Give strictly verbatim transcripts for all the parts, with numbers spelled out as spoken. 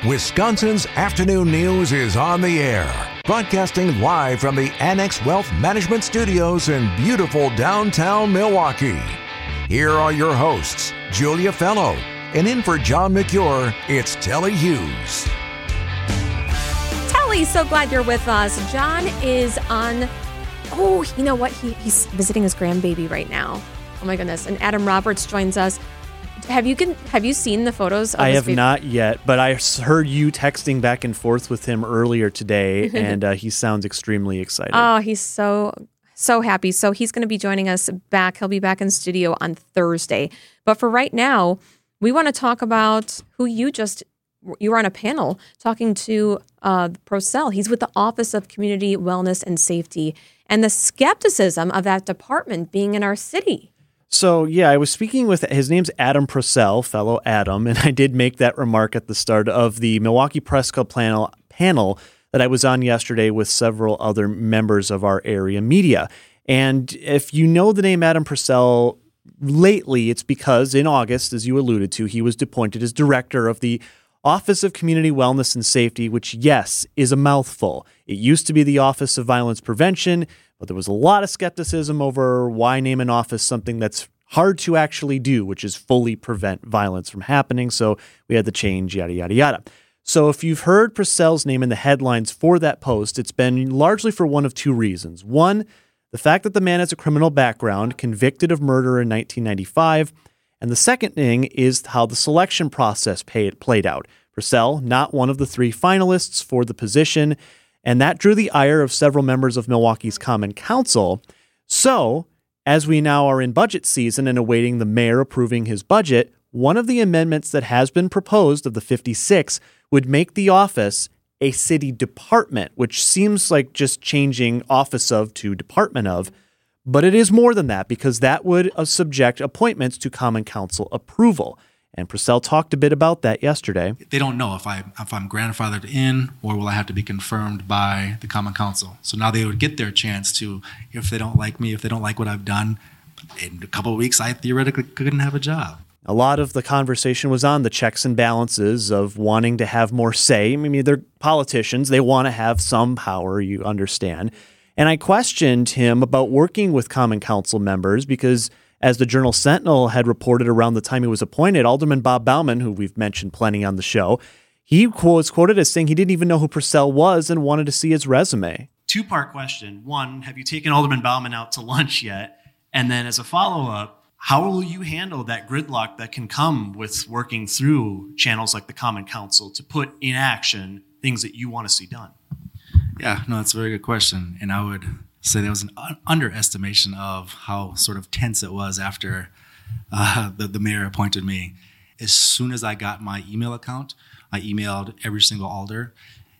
Wisconsin's afternoon news is on the air, broadcasting live from the Annex Wealth Management Studios in beautiful downtown Milwaukee. Here are your hosts, Julia Fellow, and in for John McCure, it's Telly Hughes. Telly, so glad you're with us. John is on, oh, you know what? He, he's visiting his grandbaby right now. Oh my goodness. And Adam Roberts joins us. Have you can, have you seen the photos? Of I his have baby? not yet, but I heard you texting back and forth with him earlier today, and uh, he sounds extremely excited. Oh, he's so, so happy. So he's going to be joining us back. He'll be back in studio on Thursday. But for right now, we want to talk about who you just, you were on a panel talking to uh, Procell. He's with the Office of Community Wellness and Safety, and the skepticism of that department being in our city. So, yeah, I was speaking with, his name's Adam Procell, fellow Adam, and I did make that remark at the start of the Milwaukee Press Club panel, panel that I was on yesterday with several other members of our area media. And if you know the name Adam Procell lately, it's because in August, as you alluded to, he was appointed as director of the Office of Community Wellness and Safety, which, yes, is a mouthful. It used to be the Office of Violence Prevention, but there was a lot of skepticism over why name an office something that's hard to actually do, which is fully prevent violence from happening. So we had to change, yada, yada, yada. So if you've heard Procell's name in the headlines for that post, it's been largely for one of two reasons. One, the fact that the man has a criminal background, convicted of murder in nineteen ninety-five. And the second thing is how the selection process paid, played out. Procell, not one of the three finalists for the position, and that drew the ire of several members of Milwaukee's Common Council. So, as we now are in budget season and awaiting the mayor approving his budget, one of the amendments that has been proposed of the fifty-six would make the office a city department, which seems like just changing office of to department of. But it is more than that, because that would uh, subject appointments to Common Council approval. And Procell talked a bit about that yesterday. They don't know if, I, if I'm grandfathered in or will I have to be confirmed by the Common Council. So now they would get their chance to, if they don't like me, if they don't like what I've done, in a couple of weeks I theoretically couldn't have a job. A lot of the conversation was on the checks and balances of wanting to have more say. I mean, they're politicians. They want to have some power, you understand. And I questioned him about working with Common Council members because, as the Journal Sentinel had reported around the time he was appointed, Alderman Bob Bauman, who we've mentioned plenty on the show, he was quoted as saying he didn't even know who Procell was and wanted to see his resume. Two-part question. One, have you taken Alderman Bauman out to lunch yet? And then as a follow-up, how will you handle that gridlock that can come with working through channels like the Common Council to put in action things that you want to see done? Yeah, no, that's a very good question. And I would say there was an un- underestimation of how sort of tense it was after uh, the, the mayor appointed me. As soon as I got my email account, I emailed every single alder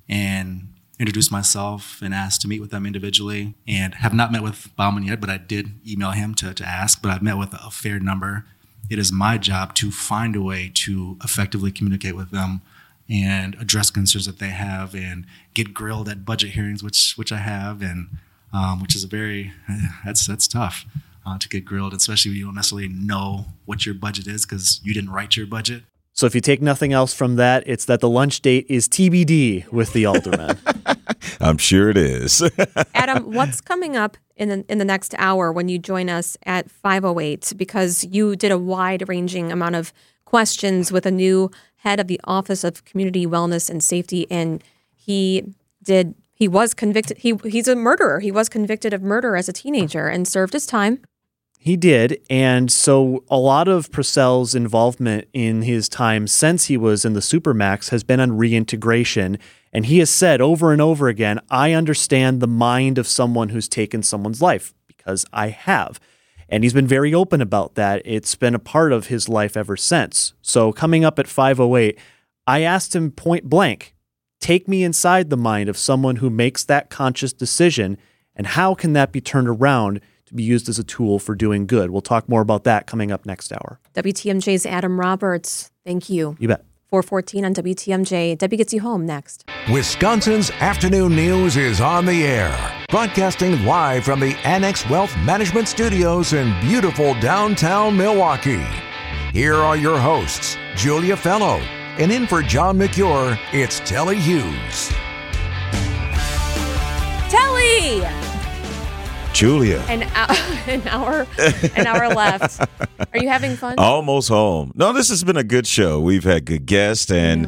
and introduced myself and asked to meet with them individually, and have not met with Bauman yet, but I did email him to, to ask, but I've met with a fair number. It is my job to find a way to effectively communicate with them and address concerns that they have and get grilled at budget hearings, which which I have, and um, which is a very, that's that's tough uh, to get grilled, especially when you don't necessarily know what your budget is because you didn't write your budget. So if you take nothing else from that, it's that the lunch date is T B D with the alderman. I'm sure it is. Adam, what's coming up in the, in the next hour when you join us at five oh eight? Because you did a wide-ranging amount of questions with a new head of the Office of Community Wellness and Safety, and he did. He was convicted. He he's a murderer. He was convicted of murder as a teenager and served his time. He did, and so a lot of Procell's involvement in his time since he was in the Supermax has been on reintegration, and he has said over and over again, I understand the mind of someone who's taken someone's life, because I have. And he's been very open about that. It's been a part of his life ever since. So coming up at five oh eight, I asked him point blank, take me inside the mind of someone who makes that conscious decision, and how can that be turned around to be used as a tool for doing good? We'll talk more about that coming up next hour. W T M J's Adam Roberts, thank you. You bet. four fourteen on W T M J. Debbie gets you home next. Wisconsin's afternoon news is on the air, broadcasting live from the Annex Wealth Management Studios in beautiful downtown Milwaukee. Here are your hosts, Julia Fellow, And in for John McCure, it's Telly Hughes. Telly! Julia. An, hour, an hour, an hour left. Are you having fun? Almost home. No, this has been a good show. We've had good guests, and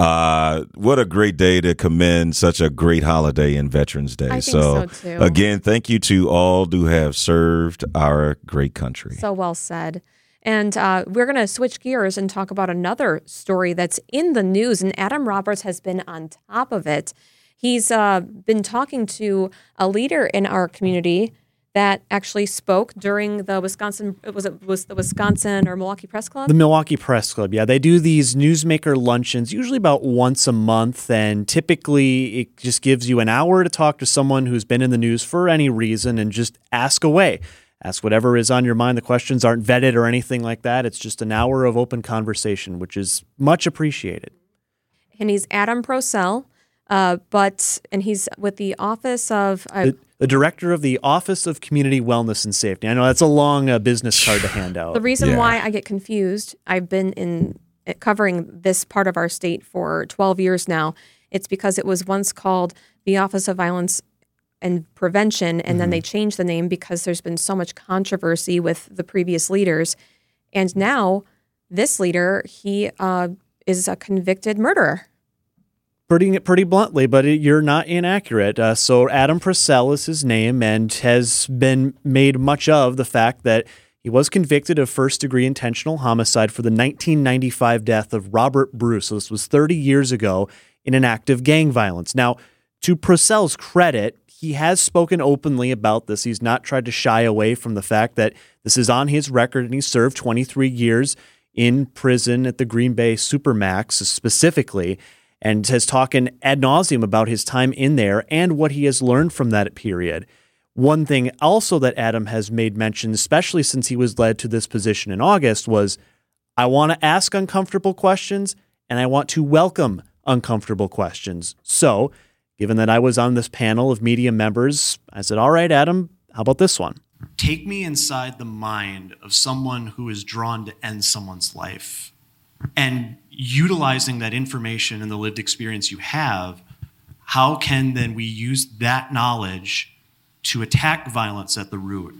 uh, what a great day to commend such a great holiday in Veterans Day. I think so, too. Again, thank you to all who have served our great country. So well said. And uh, we're going to switch gears and talk about another story that's in the news, and Adam Roberts has been on top of it. He's uh, been talking to a leader in our community that actually spoke during the Wisconsin, was it was the Wisconsin or Milwaukee Press Club? The Milwaukee Press Club, yeah. They do these newsmaker luncheons, usually about once a month, and typically it just gives you an hour to talk to someone who's been in the news for any reason and just ask away. Ask whatever is on your mind. The questions aren't vetted or anything like that. It's just an hour of open conversation, which is much appreciated. And he's Adam Procell. Uh, but, and he's with the Office of... Uh, the, the director of the Office of Community Wellness and Safety. I know that's a long uh, business card to hand out. The reason Yeah. why I get confused, I've been in covering this part of our state for twelve years now. It's because it was once called the Office of Violence and Prevention, and mm-hmm. then they changed the name because there's been so much controversy with the previous leaders. And now this leader, he uh, is a convicted murderer. Putting it pretty bluntly, but it, you're not inaccurate. Uh, so Adam Procell is his name and has been made much of the fact that he was convicted of first-degree intentional homicide for the nineteen ninety-five death of Robert Bruce. So this was thirty years ago in an act of gang violence. Now, to Procell's credit, he has spoken openly about this. He's not tried to shy away from the fact that this is on his record, and he served twenty-three years in prison at the Green Bay Supermax specifically, and has talked ad nauseum about his time in there and what he has learned from that period. One thing also that Adam has made mention, especially since he was led to this position in August, was, I want to ask uncomfortable questions and I want to welcome uncomfortable questions. So, given that I was on this panel of media members, I said, all right, Adam, how about this one? Take me inside the mind of someone who is drawn to end someone's life, and utilizing that information and the lived experience you have, how can then we use that knowledge to attack violence at the root?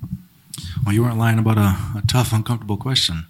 Well, you weren't lying about a, a tough, uncomfortable question.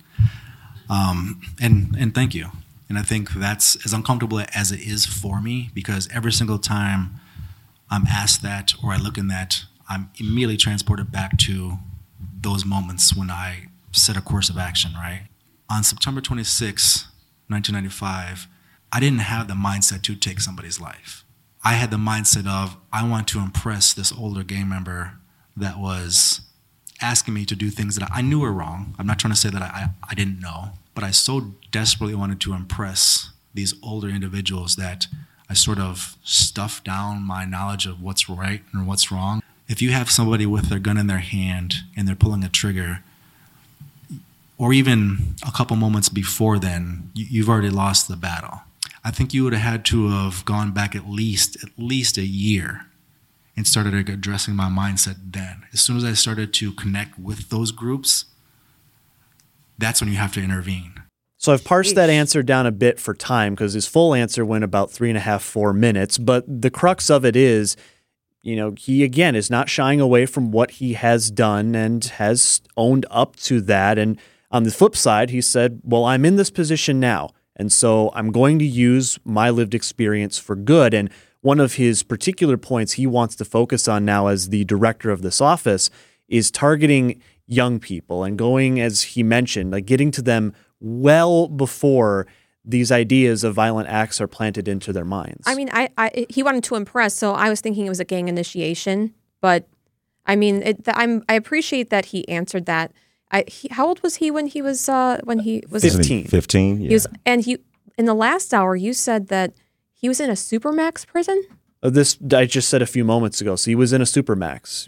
Um, and, and thank you. And I think that's as uncomfortable as it is for me, because every single time I'm asked that or I look in that, I'm immediately transported back to those moments when I set a course of action, right? On September twenty-sixth, nineteen ninety-five, I didn't have the mindset to take somebody's life. I had the mindset of, I want to impress this older gang member that was asking me to do things that I knew were wrong. I'm not trying to say that I, I didn't know, but I so desperately wanted to impress these older individuals that I sort of stuffed down my knowledge of what's right and what's wrong. If you have somebody with their gun in their hand and they're pulling a trigger, or even a couple moments before then, you've already lost the battle. I think you would have had to have gone back at least at least a year and started addressing my mindset then. As soon as I started to connect with those groups, that's when you have to intervene. So I've parsed that answer down a bit for time because his full answer went about three and a half, four minutes. But the crux of it is, you know, he, again, is not shying away from what he has done and has owned up to that. And on the flip side, he said, well, I'm in this position now, and so I'm going to use my lived experience for good. And one of his particular points he wants to focus on now as the director of this office is targeting young people and going, as he mentioned, like getting to them well before these ideas of violent acts are planted into their minds. I mean, I, I he wanted to impress, so I was thinking it was a gang initiation, but I mean, it, I'm I appreciate that he answered that. I, he, how old was he when he was uh, when he was fifteen? Fifteen. Yeah. He was, and he in the last hour you said that he was in a Supermax prison. Uh, this I just said a few moments ago. So he was in a Supermax. Yep.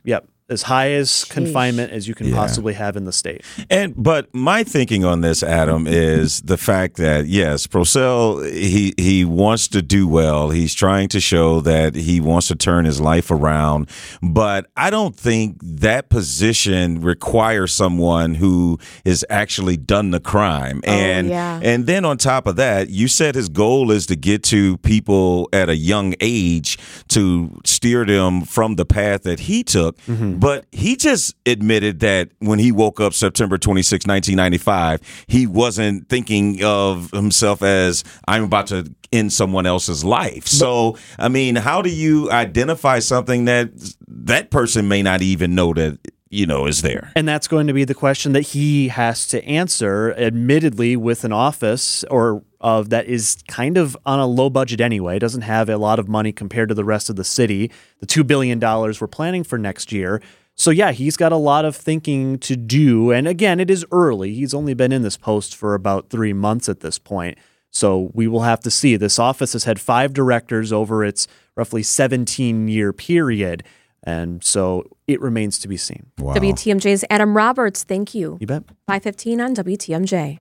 as high as confinement as you can Yeah. possibly have in the state. And but my thinking on this, Adam, is the fact that yes, Procell he he wants to do well. He's trying to show that he wants to turn his life around. But I don't think that position requires someone who has actually done the crime. Oh, and yeah. and then on top of that, you said his goal is to get to people at a young age to steer them from the path that he took. Mm-hmm. But he just admitted that when he woke up September twenty-sixth, nineteen ninety-five, he wasn't thinking of himself as I'm about to end someone else's life. So, I mean, how do you identify something that that person may not even know that, you know, is there? And that's going to be the question that he has to answer, admittedly, with an office or of that is kind of on a low budget anyway, doesn't have a lot of money compared to the rest of the city, the two billion dollars we're planning for next year. So yeah, he's got a lot of thinking to do. And again, it is early. He's only been in this post for about three months at this point. So we will have to see. This office has had five directors over its roughly seventeen-year period. And so it remains to be seen. Wow. W T M J's Adam Roberts, thank you. You bet. five fifteen on W T M J.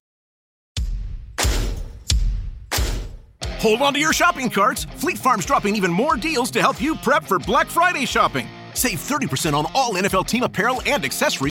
Hold on to your shopping carts. Fleet Farm's dropping even more deals to help you prep for Black Friday shopping. Save thirty percent on all N F L team apparel and accessories